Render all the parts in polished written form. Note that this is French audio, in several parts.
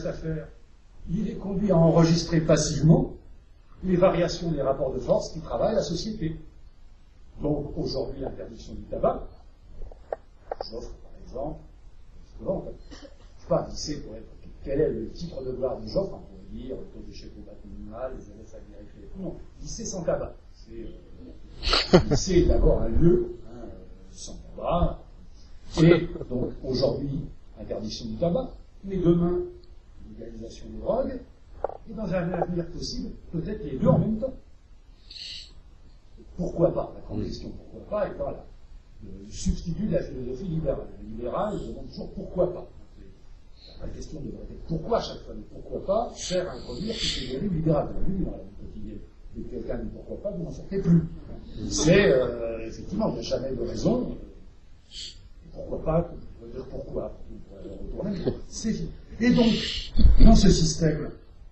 cette affaire, il est conduit à enregistrer passivement les variations des rapports de force qui travaillent la société. Donc aujourd'hui, l'interdiction du tabac, j'offre par exemple, souvent, je ne sais pas, lycée, quel est le titre de gloire de Joffre, on pourrait dire, le taux d'échec au bac minimal, les élèves agrégés, non, lycée sans tabac. C'est d'abord un lieu sans tabac, et donc aujourd'hui, interdiction du tabac, mais demain, légalisation des drogues, et dans un avenir possible, peut-être les deux en même temps. Pourquoi pas? La grande question pourquoi pas étant là, le substitut de la philosophie libérale. Le libéral demande toujours pourquoi pas. La question devrait être pourquoi à chaque fois, mais pourquoi pas faire introduire toutes ces dérives libérales. Vous l'avez vu dans la vie quotidienne. Dès que quelqu'un dit pourquoi pas, vous n'en sortez plus. C'est, effectivement, il n'y a jamais de raison. Pourquoi pas, on peut dire pourquoi, on pourrait retourner, c'est fini. Et donc, dans ce système,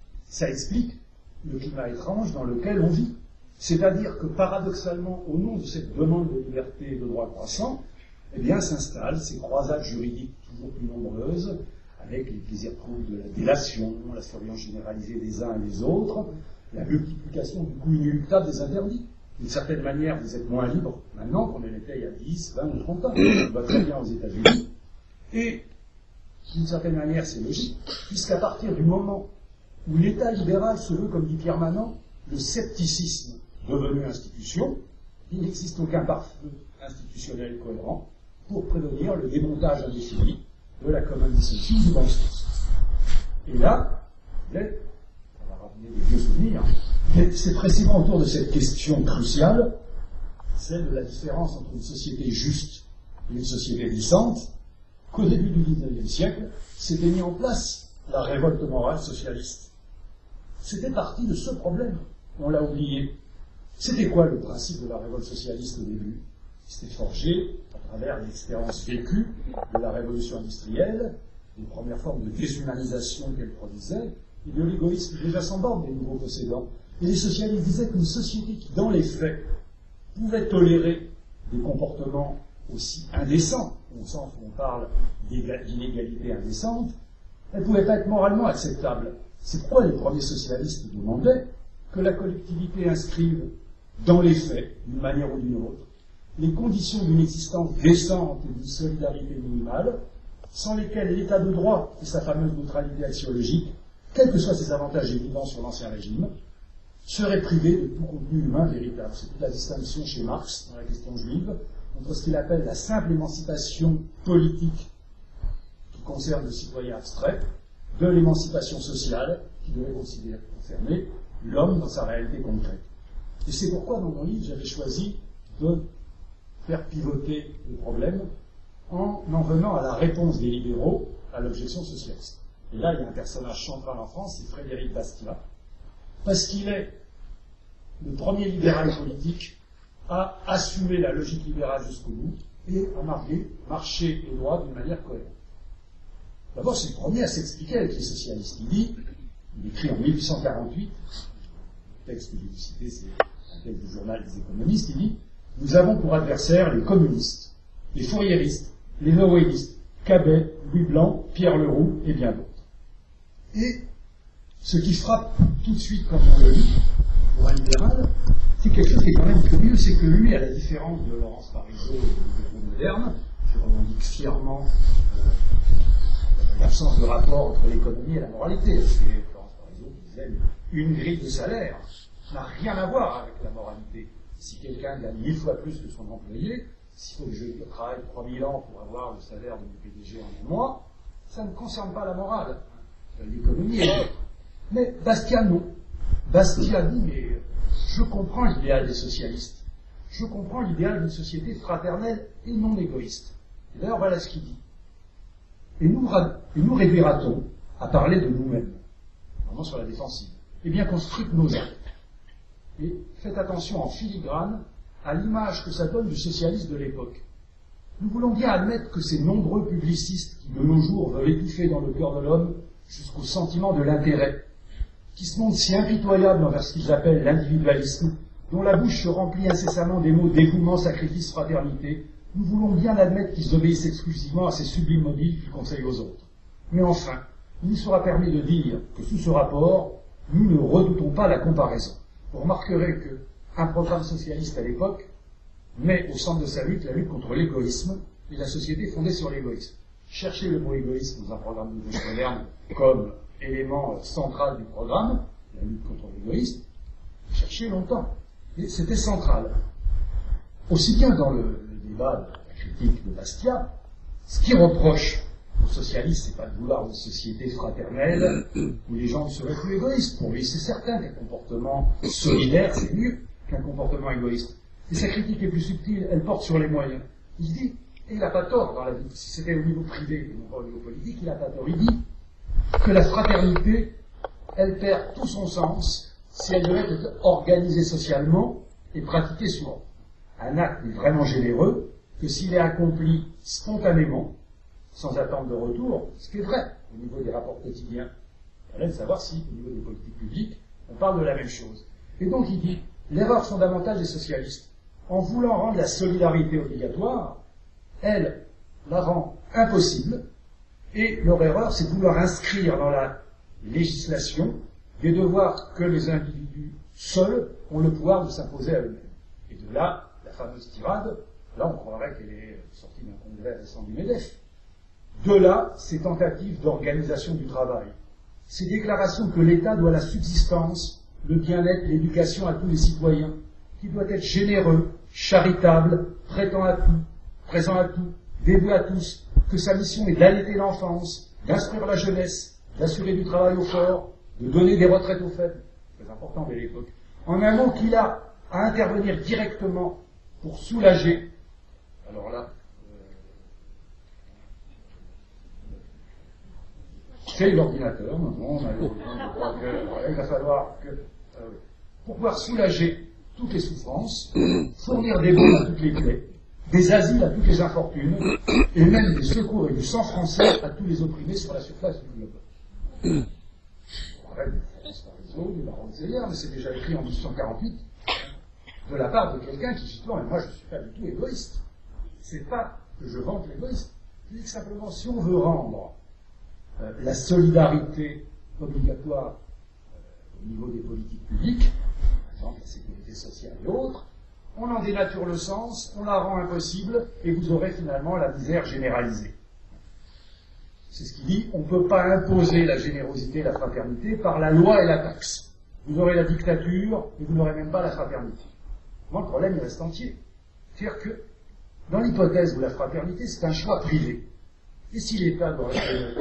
ça explique le climat étrange dans lequel on vit. C'est-à-dire que, paradoxalement, au nom de cette demande de liberté et de droit croissant, eh bien, s'installent ces croisades juridiques toujours plus nombreuses, avec les plaisirs troubles de la délation, la surveillance généralisée des uns et des autres, la multiplication du coût inéluctable des interdits. D'une certaine manière, vous êtes moins libre maintenant qu'on l'était il y a 10, 20 ou 30 ans. On va très bien aux États-Unis. Et, d'une certaine manière, c'est logique, puisqu'à partir du moment où l'État libéral se veut, comme dit Pierre Manant, le scepticisme devenu institution, il n'existe aucun pare-feu institutionnel cohérent pour prévenir le démontage indéfini de la common decency du bon sens. Et là, on va ramener des vieux souvenirs, mais c'est précisément autour de cette question cruciale, celle de la différence entre une société juste et une société décente, qu'au début du XIXe siècle, s'était mis en place la révolte morale socialiste. C'était parti de ce problème, on l'a oublié. C'était quoi le principe de la révolte socialiste au début? C'était forgé à travers l'expérience vécue de la révolution industrielle, les premières formes de déshumanisation qu'elle produisait, et de l'égoïsme déjà sans borne des nouveaux possédants. Et les socialistes disaient qu'une société qui, dans les faits, pouvait tolérer des comportements aussi indécents, au sens où on parle d'inégalité indécente, elle ne pouvait pas être moralement acceptable. C'est pourquoi les premiers socialistes demandaient que la collectivité inscrive dans les faits, d'une manière ou d'une autre, les conditions d'une existence décente et d'une solidarité minimale, sans lesquelles l'état de droit et sa fameuse neutralité axiologique, quels que soient ses avantages évidents sur l'ancien régime, seraient privés de tout contenu humain véritable. C'est toute la distinction chez Marx, dans la question juive, entre ce qu'il appelle la simple émancipation politique qui concerne le citoyen abstrait, de l'émancipation sociale qui devait concerner l'homme dans sa réalité concrète. Et c'est pourquoi, dans mon livre, j'avais choisi de faire pivoter le problème en venant à la réponse des libéraux à l'objection socialiste. Et là, il y a un personnage central en France, c'est Frédéric Bastiat, parce qu'il est le premier libéral politique à assumer la logique libérale jusqu'au bout et à marcher les droits d'une manière cohérente. D'abord, c'est le premier à s'expliquer avec les socialistes. Il écrit en 1848, le texte que j'ai cité, c'est un texte du journal des économistes, il dit « Nous avons pour adversaires les communistes, les fouriéristes, les noëlistes, Cabet, Louis Blanc, Pierre Leroux et bien d'autres. » Et ce qui frappe tout de suite quand on le lit, pour un libéral, c'est quelque chose qui est quand même curieux, c'est que lui, à la différence de Laurence Parisot et des libéraux modernes, qui revendique fièrement l'absence de rapport entre l'économie et la moralité. C'est Laurence Parisot qui disait une grille de salaire n'a rien à voir avec la moralité. Si quelqu'un gagne 1000 fois plus que son employé, s'il faut que je travaille 3000 ans pour avoir le salaire de mon PDG en un mois, ça ne concerne pas la morale. L'économie est autre. Mais Bastiat, non. Bastiat dit, mais je comprends l'idéal des socialistes. Je comprends l'idéal d'une société fraternelle et non égoïste. Et d'ailleurs, voilà ce qu'il dit. Et nous réduira-t-on à parler de nous-mêmes, vraiment sur la défensive, et bien qu'on scrute nos actes. Et faites attention en filigrane à l'image que ça donne du socialiste de l'époque. Nous voulons bien admettre que ces nombreux publicistes qui, de nos jours, veulent étouffer dans le cœur de l'homme jusqu'au sentiment de l'intérêt, qui se montrent si impitoyables envers ce qu'ils appellent l'individualisme, dont la bouche se remplit incessamment des mots dévouement, sacrifice, fraternité, nous voulons bien admettre qu'ils obéissent exclusivement à ces sublimes mobiles qu'ils conseillent aux autres. Mais enfin, il nous sera permis de dire que sous ce rapport, nous ne redoutons pas la comparaison. Vous remarquerez qu'un programme socialiste à l'époque met au centre de sa lutte la lutte contre l'égoïsme et la société fondée sur l'égoïsme. Cherchez le mot égoïsme dans un programme de gauche moderne comme élément central du programme, la lutte contre l'égoïsme, cherchez longtemps. Et c'était central. Aussi bien dans le débat de la critique de Bastiat, ce qui reproche aux socialistes, c'est pas de vouloir une société fraternelle où les gens ne seraient plus égoïstes. Pour lui, c'est certain qu'un comportement solidaire, c'est mieux qu'un comportement égoïste. Et sa critique est plus subtile, elle porte sur les moyens. Il se dit, et il n'a pas tort dans la vie, si c'était au niveau privé et non pas au niveau politique, il n'a pas tort. Il dit que la fraternité, elle perd tout son sens si elle devait être organisée socialement et pratiquée souvent. Un acte est vraiment généreux que s'il est accompli spontanément, sans attente de retour, ce qui est vrai au niveau des rapports quotidiens. Il fallait savoir si, au niveau des politiques publiques, on parle de la même chose. Et donc il dit, l'erreur fondamentale des socialistes, en voulant rendre la solidarité obligatoire, elle la rend impossible, et leur erreur, c'est de vouloir inscrire dans la législation des devoirs que les individus seuls ont le pouvoir de s'imposer à eux-mêmes. Et de là, la fameuse tirade, là on croirait qu'elle est sortie d'un congrès récent du MEDEF. De là, ces tentatives d'organisation du travail, ces déclarations que l'État doit la subsistance, le bien-être, l'éducation à tous les citoyens, qui doit être généreux, charitable, présent à tout, dévoué à tous, que sa mission est d'allaiter l'enfance, d'instruire la jeunesse, d'assurer du travail aux forts, de donner des retraites aux faibles, très important dès l'époque. En un mot, qu'il a à intervenir directement pour soulager, alors là, c'est l'ordinateur, non, il va falloir que, pour pouvoir soulager toutes les souffrances, fournir des bons à toutes les plaies, des asiles à toutes les infortunes, et même des secours et du sang français à tous les opprimés sur la surface du globe. On rêve de France Parisot, du baron de Zeyer, mais c'est déjà écrit en 1848, de la part de quelqu'un qui dit, non, moi je ne suis pas du tout égoïste. C'est pas que je vante l'égoïste. Je dis que simplement, si on veut rendre la solidarité obligatoire au niveau des politiques publiques, par exemple la sécurité sociale et autres, on en dénature le sens, on la rend impossible, et vous aurez finalement la misère généralisée. C'est ce qu'il dit, on ne peut pas imposer la générosité et la fraternité par la loi et la taxe. Vous aurez la dictature, et vous n'aurez même pas la fraternité. Moi, le problème, il reste entier. C'est-à-dire que, dans l'hypothèse où la fraternité, c'est un choix privé, et si l'État doit rester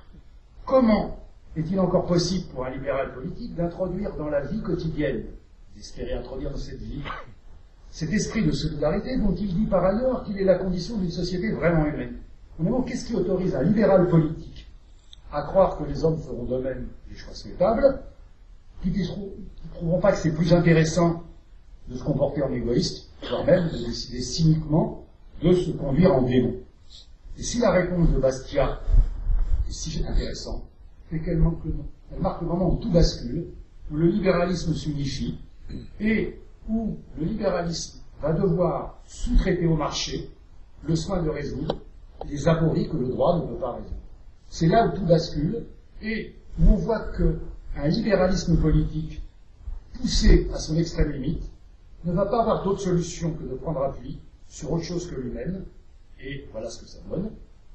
comment est-il encore possible pour un libéral politique d'introduire dans la vie quotidienne, d'espérer introduire dans cette vie, cet esprit de solidarité dont il dit par ailleurs qu'il est la condition d'une société vraiment humaine? Au qu'est-ce qui autorise un libéral politique à croire que les hommes feront d'eux-mêmes des choix souhaitables, qui ne trouveront pas que c'est plus intéressant de se comporter en égoïste, voire même de décider cyniquement de se conduire en démon? Et si la réponse de Bastiat est si intéressante, c'est qu'elle marque le moment où tout bascule, où le libéralisme s'unifie, et où le libéralisme va devoir sous-traiter au marché le soin de résoudre les apories que le droit ne peut pas résoudre. C'est là où tout bascule, et où on voit qu'un libéralisme politique poussé à son extrême limite ne va pas avoir d'autre solution que de prendre appui sur autre chose que lui-même, et voilà ce que ça donne.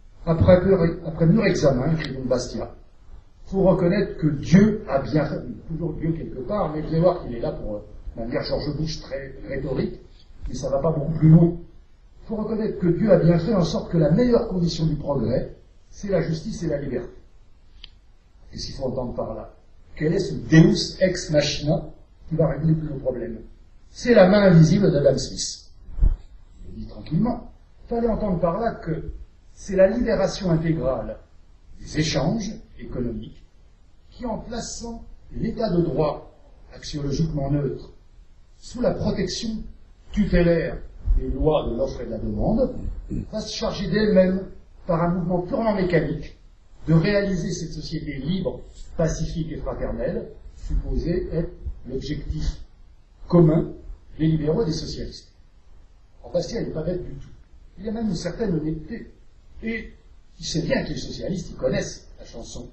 Après mûr examen, écrit donc Bastiat, il faut reconnaître que Dieu a bien fait, toujours Dieu quelque part, mais vous allez voir qu'il est là pour manière George Bush très rhétorique, mais ça ne va pas beaucoup plus loin. Il faut reconnaître que Dieu a bien fait en sorte que la meilleure condition du progrès, c'est la justice et la liberté. Qu'est-ce qu'il faut entendre par là? Quel est ce Deus ex machina qui va régler tous nos problèmes? C'est la main invisible d'Adam Smith. Il dit tranquillement. Il fallait entendre par là que c'est la libération intégrale des échanges économiques qui, en plaçant l'état de droit axiologiquement neutre sous la protection tutélaire des lois de l'offre et de la demande, va se charger d'elle-même, par un mouvement purement mécanique, de réaliser cette société libre, pacifique et fraternelle, supposée être l'objectif commun des libéraux et des socialistes. En Bastiat, il n'est pas bête du tout. Il a même une certaine honnêteté. Et il sait bien que les socialistes, ils connaissent la chanson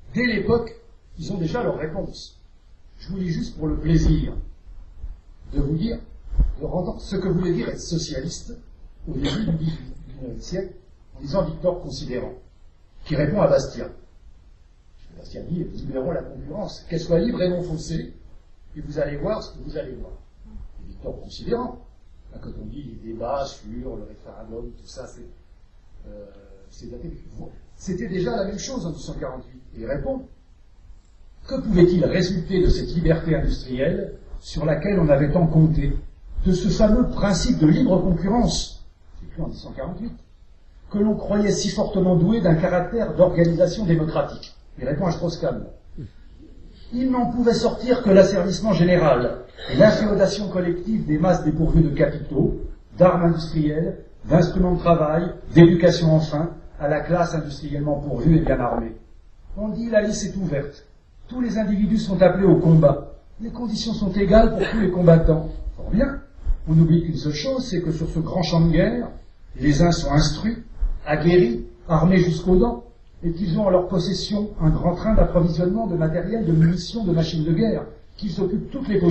Dès l'époque, ils ont déjà leur réponse. Je vous lis juste pour le plaisir de vous dire, de rendre ce que voulait dire être socialiste au début du XIXe siècle, en disant Victor Considérant, qui répond à Bastien. Bastien dit, libérons la concurrence, qu'elle soit libre et non faussée, et vous allez voir ce que vous allez voir. Et Victor Considérant, là, quand on dit les débats sur le référendum, tout ça, c'est daté. C'était déjà la même chose en 1948. Et il répond, que pouvait-il résulter de cette liberté industrielle sur laquelle on avait tant compté, de ce fameux principe de libre concurrence, c'est écrit en 1948, que l'on croyait si fortement doué d'un caractère d'organisation démocratique? Il répond à Strauss-Kahn. Il n'en pouvait sortir que l'asservissement général et l'inféodation collective des masses dépourvues de capitaux, d'armes industrielles, d'instruments de travail, d'éducation enfin, à la classe industriellement pourvue et bien armée. On dit la liste est ouverte. Tous les individus sont appelés au combat. Les conditions sont égales pour tous les combattants. Fort bien. On oublie qu'une seule chose, c'est que sur ce grand champ de guerre, les uns sont instruits, aguerris, armés jusqu'aux dents, et qu'ils ont en leur possession un grand train d'approvisionnement de matériel, de munitions, de machines de guerre, qu'ils occupent toutes les positions.